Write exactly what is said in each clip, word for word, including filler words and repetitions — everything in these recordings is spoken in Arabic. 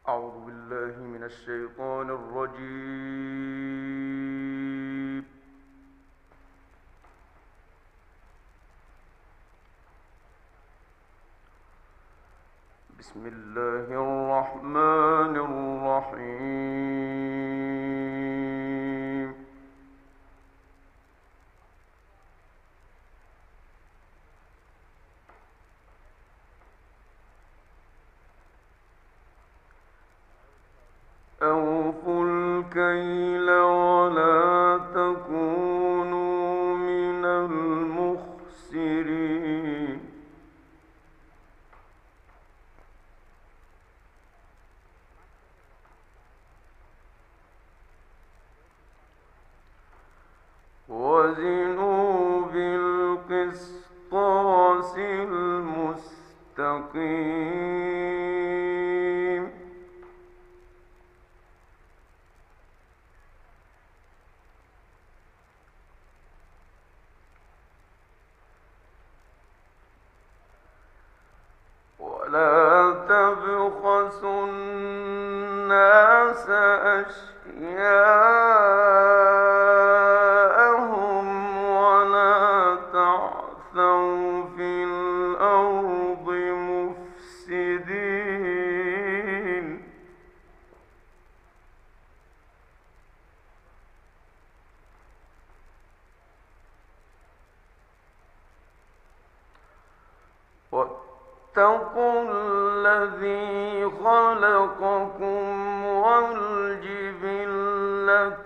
أعوذ بالله من الشيطان الرجيم. بسم الله الرحمن الرحيم. أوفوا الكيل ولا تكونوا من المخسرين. وزنوا بالقسطاس المستقيم. ولا تبخسوا الناس أشياءهم ولا تعثوا في الأرض مفسدين. واتقوا الذي خلقكم والجبلة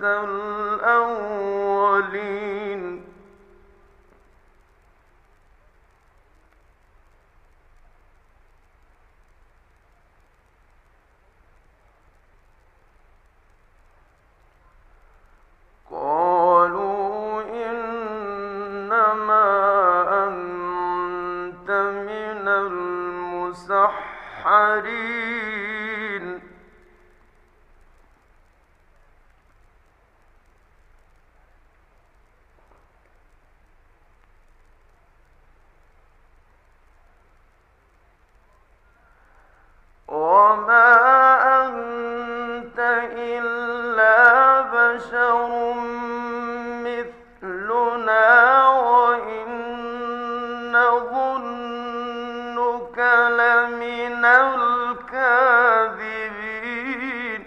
الأولين. قالوا إنما أنت من المسحرين. وما أنت إلا بشر مثلنا وإن نظنك لمن الكاذبين.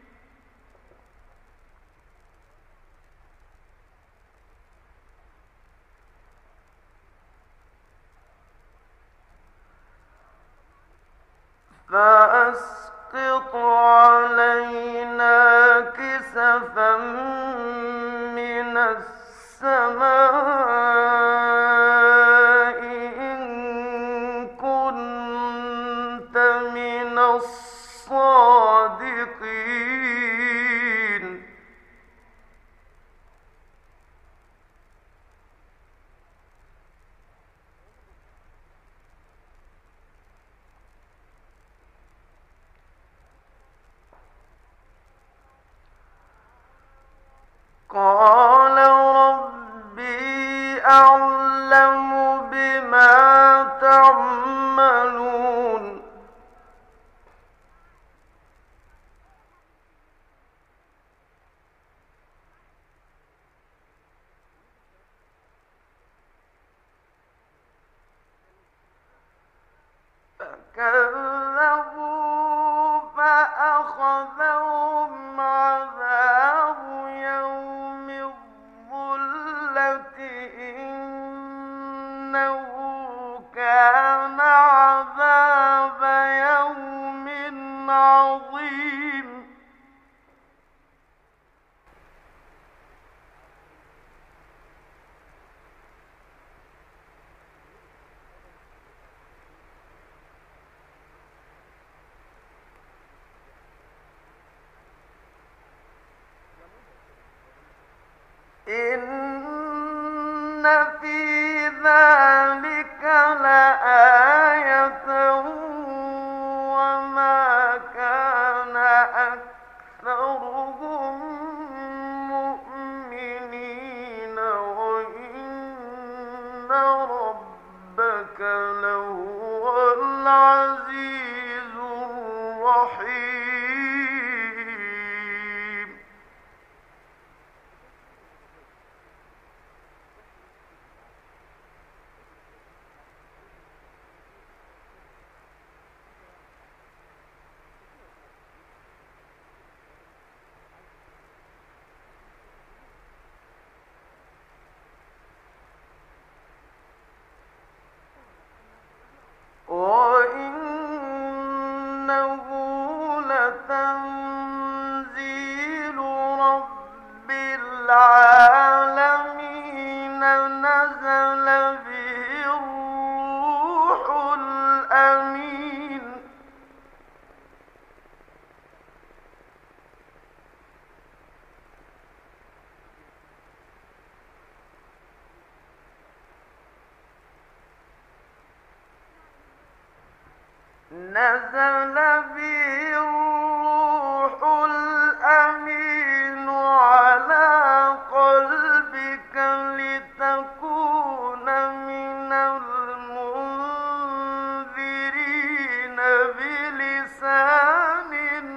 فأسقط علينا كسفا من السماء إن كنت من الصادقين. قال ربي أعلم بما تعملون. فكذبوا فأخذهم عذاب يوم الظلة إنه كان عذاب يوم عظيم. إن في ذلك لآية وما كان أكثرهم مؤمنين وإن ربك لهو العزيز الرحيم. لتنزيل رب العالمين نزل به الروح الأمين نزل به الروح الأمين على قلبك لتكون من المنذرين بلسان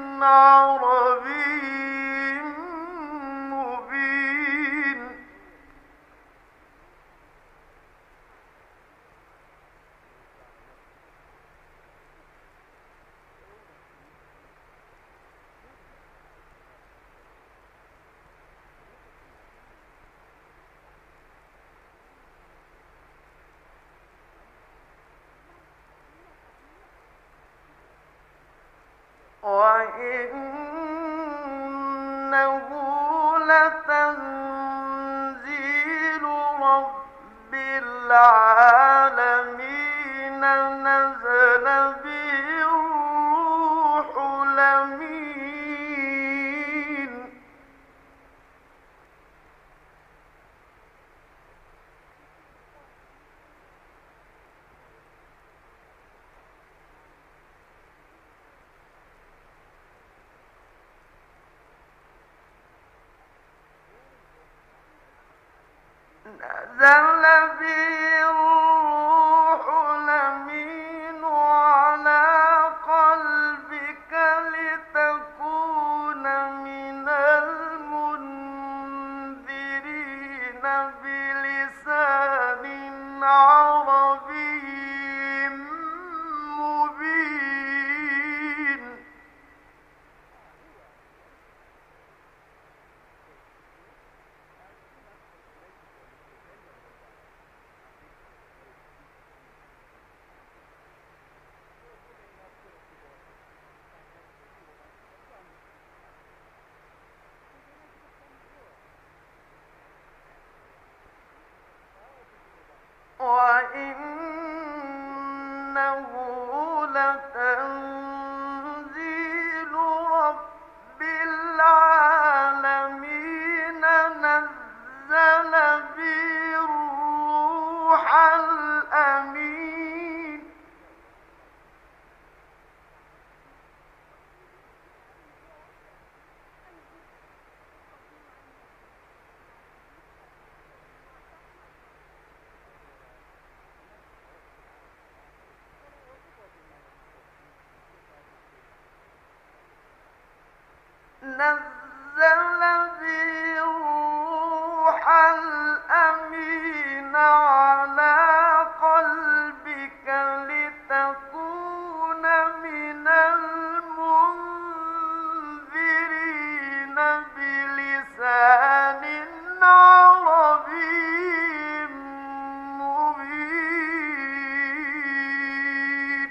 عربي مبين وإنه لتنزيل رب العالمين نزل به الروح الأمين نزل به الروح الأمين على قلبك لتكون من المنذرين بلسان عربي مبين وإنه لتنزيل رب العالمين نزل به الروح الأمين نزل به الروح الأمين على قلبك لتكون من المنذرين بلسان عربي مبين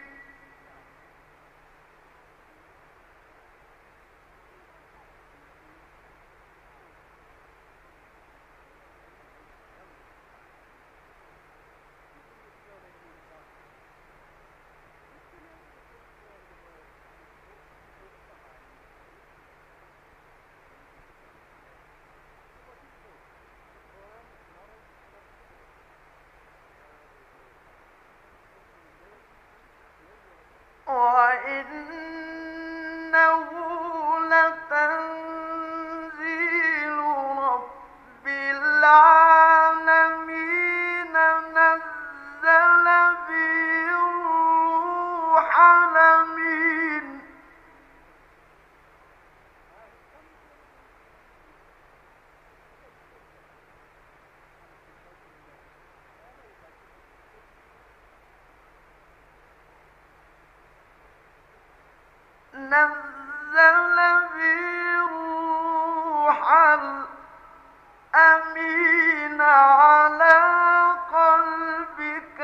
وإنه لتنزيل رب العالمين نزل به الروح الأمين نزل به الروح الأمين على قلبك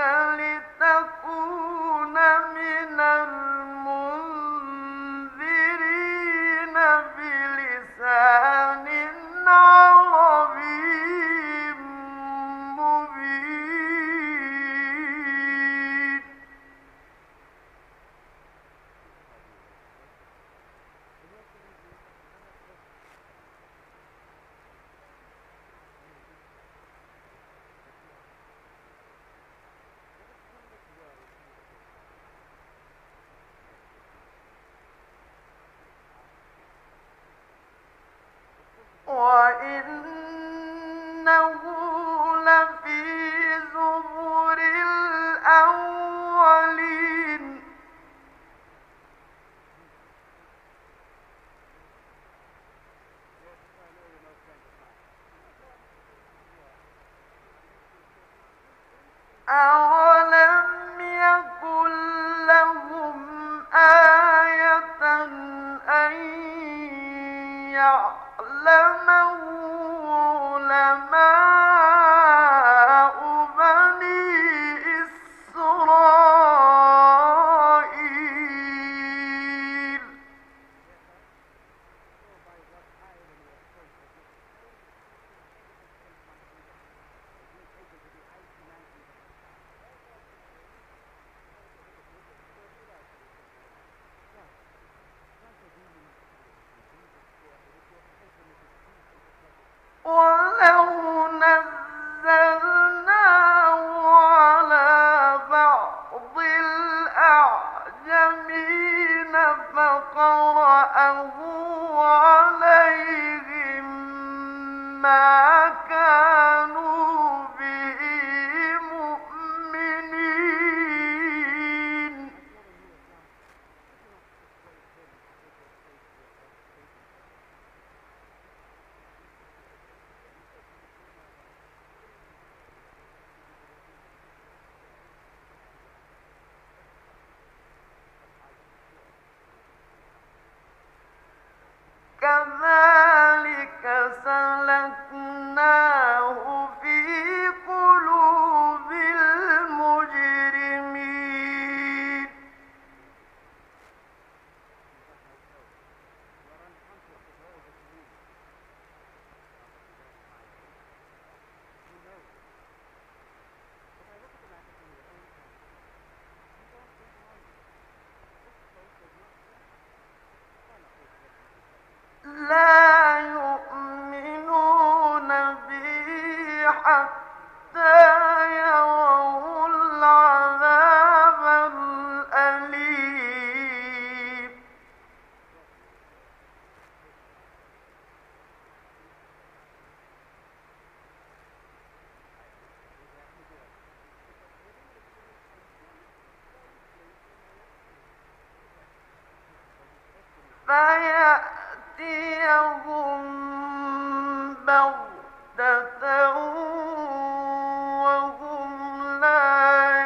لتكون من المنذرين وإنه لفي زبر الأولين أولم يكن لهم آية أن يعلمه علماء بني إسرائيل ولو نزلناه على بعض الأعجمين فقرأه عليهم ما كانوا به مؤمنين كذلك سلكناه في قلوب المجرمين لا يؤمنون به حتى يروا العذاب الأليم فيأتيهم بغتة وهم لا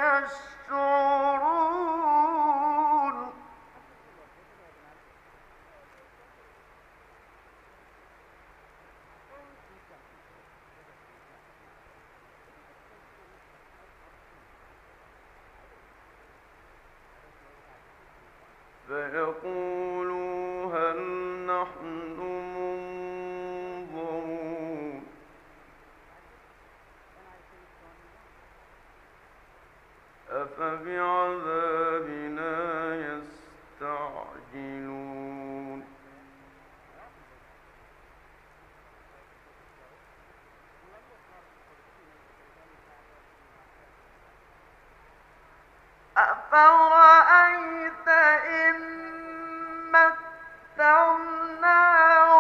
يشعرون فيقولوا هل نحن منظرون أفبعذابنا يستعجلون أفرأيت إن متعناهم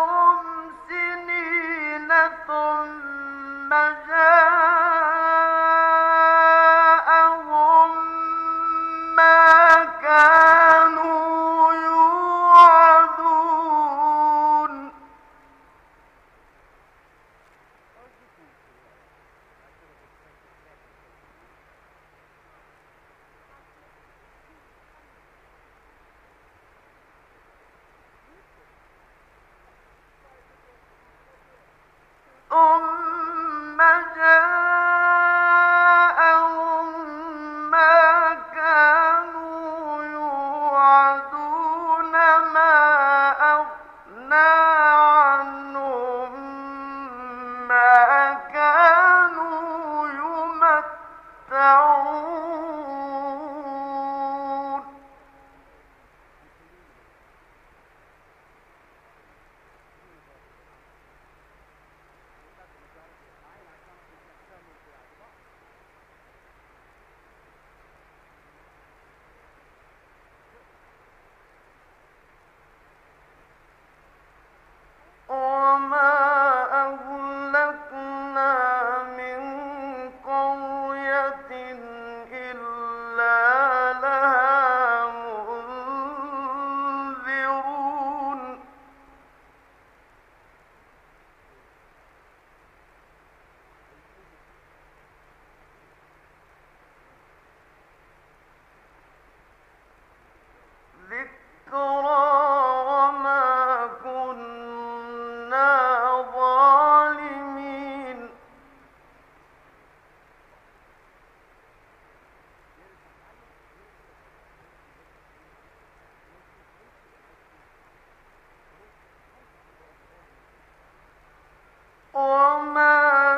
وما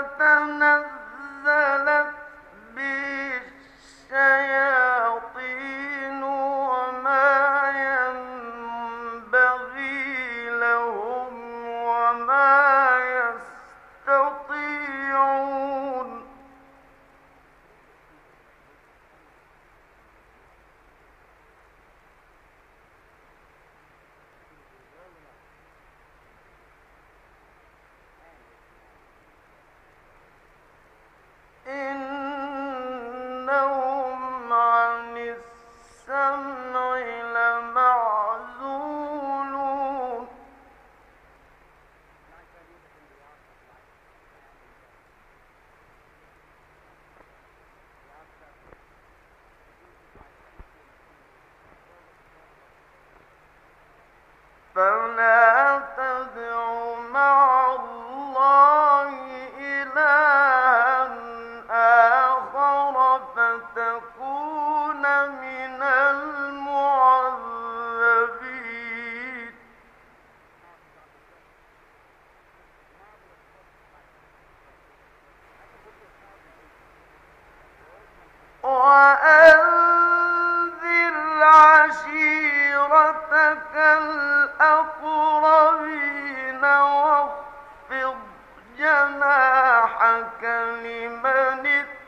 تنزلت به الشياطين وما ينبغي لهم وما يستطيعون إنهم عن السمع لمعزولون فلا تدع مع الله إلها آخر فتكون من المعذبين وأنذر عشيرتك الأقربين واخفض جناحك لمن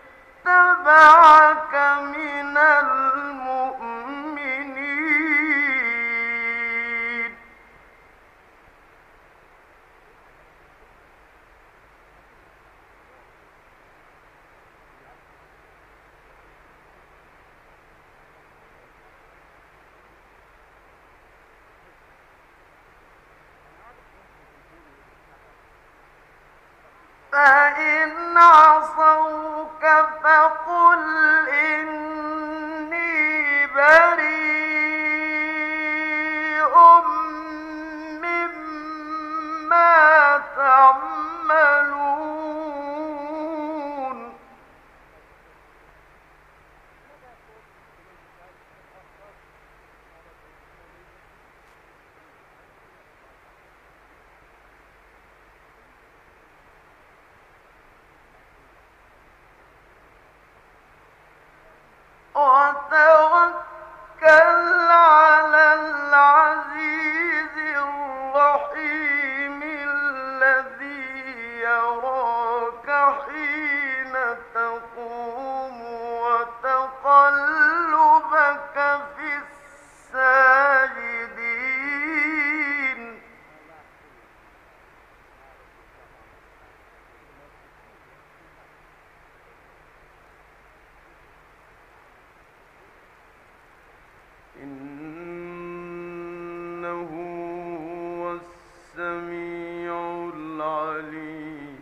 اتبعك من المؤمنين فإن عصوك فقل إني بريء مما تعملون وتوكل على العزيز الرحيم الذي يراك حين تقوم وتقلبك في الساجدين إنه هو السميع العليم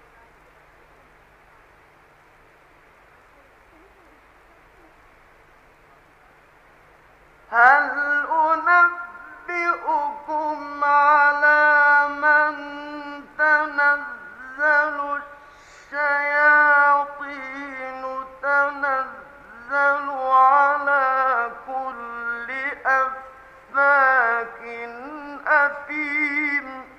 هل أنبئكم على من تنزل الشياطين تنزل على كل أفاك أثيم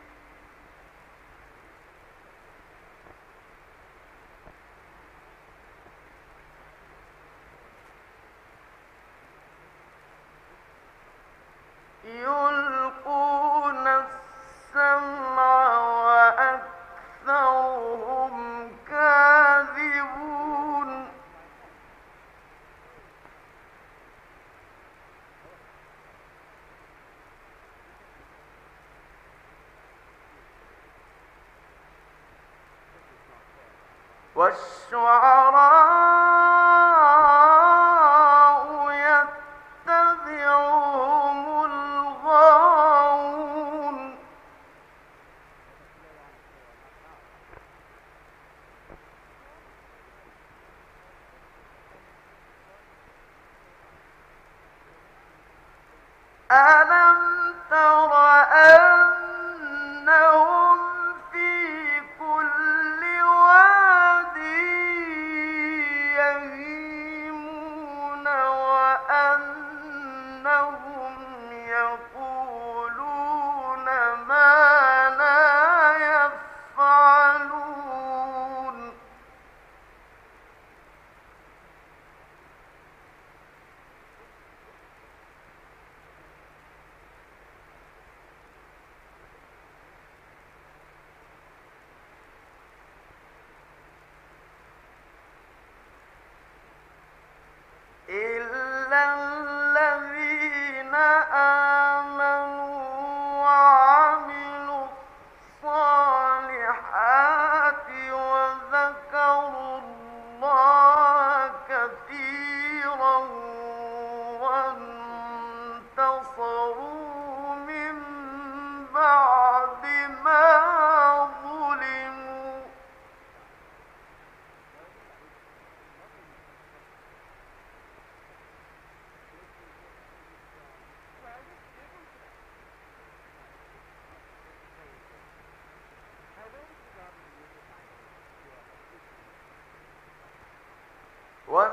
يلقون السمع وأكثرهم كاذبون والشعراء يتبعهم الغاوون ألم تر أنهم في كل واد يهيمون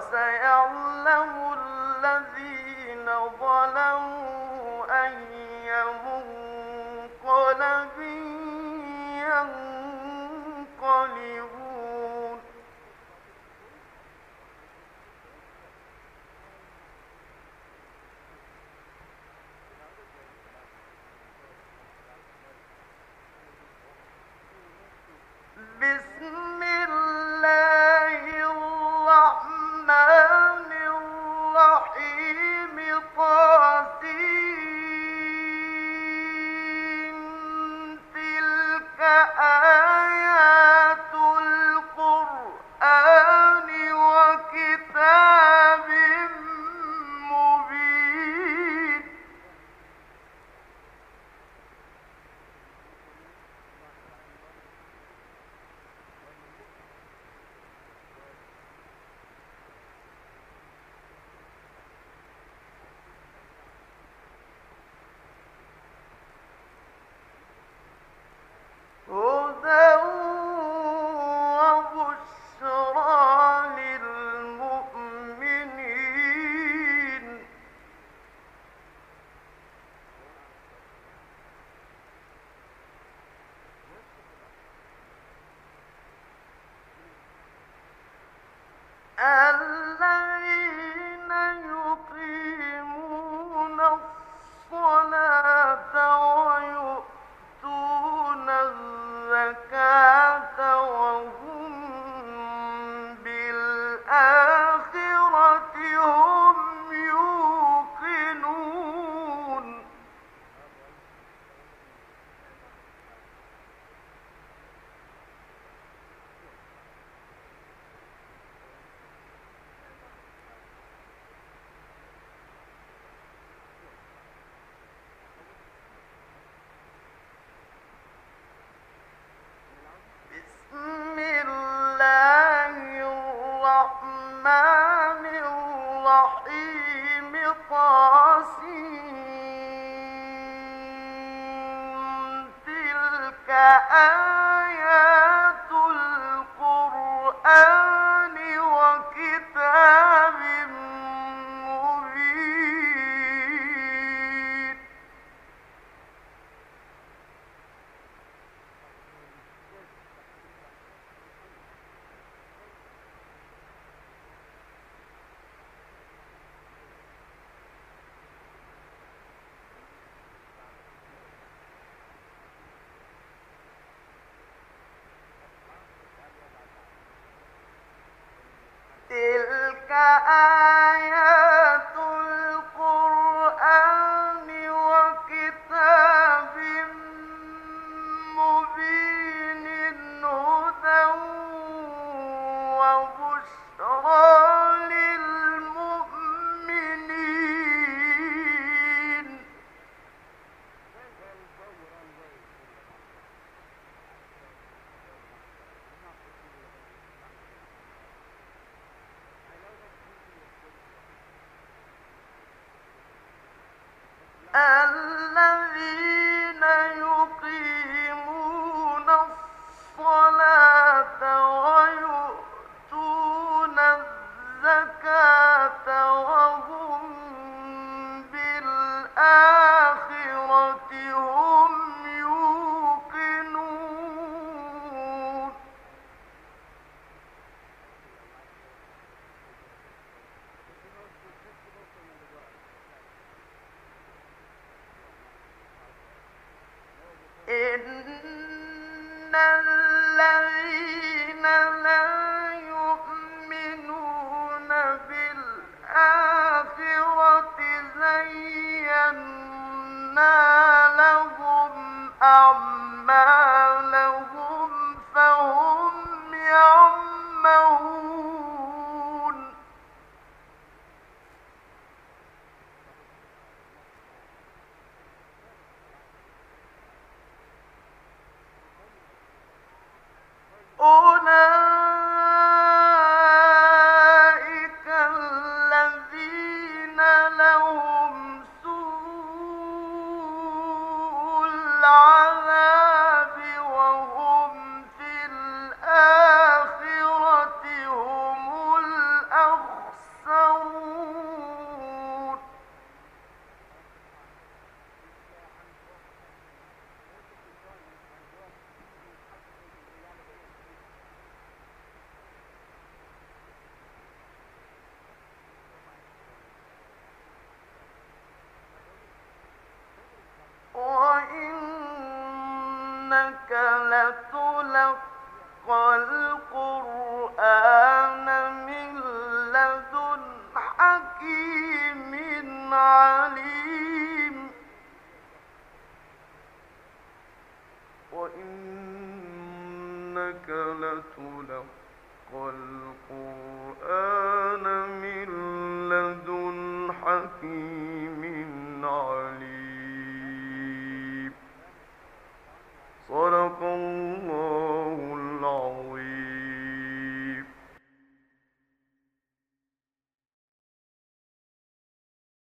وسيعلم الذين ظلموا أي منقلب ينقلبون بسم الله الرحمن الرحيم طاسين تلك آيات القرآن وكتاب مبين هدى وبشرى للمؤمنين الذين يقيمون الصلاة ويؤتون الزكاة وهم بالآخرة هم يوقنون بسم الله الرحمن الرحيم طاسين تلك آيات القرآن وكتاب مبين تلك آيات القرآن وكتاب مبين هدى وبشرى للمؤمنين الذين يقيمون الصلاة ويؤتون الزكاة وهم بالآخرة هم يوقنون إن الذين لا يؤمنون بالآخرة زينا لهم أعمالهم فهم يعمهون أولئك لتلقى القرآن من لدن حكيم عليم وإنك لتلقى القرآن من لدن حكيم